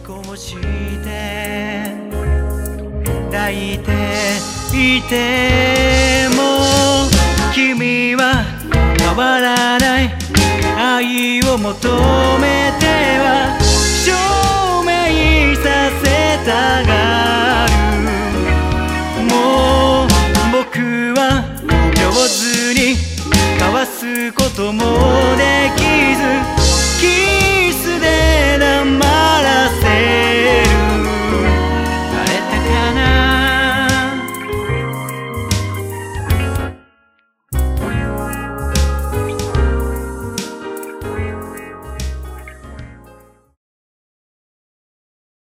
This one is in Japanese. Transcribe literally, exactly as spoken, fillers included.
こうして抱いていても君は変わらない愛を求めては証明させたがる。もう僕は上手に交わすこともできず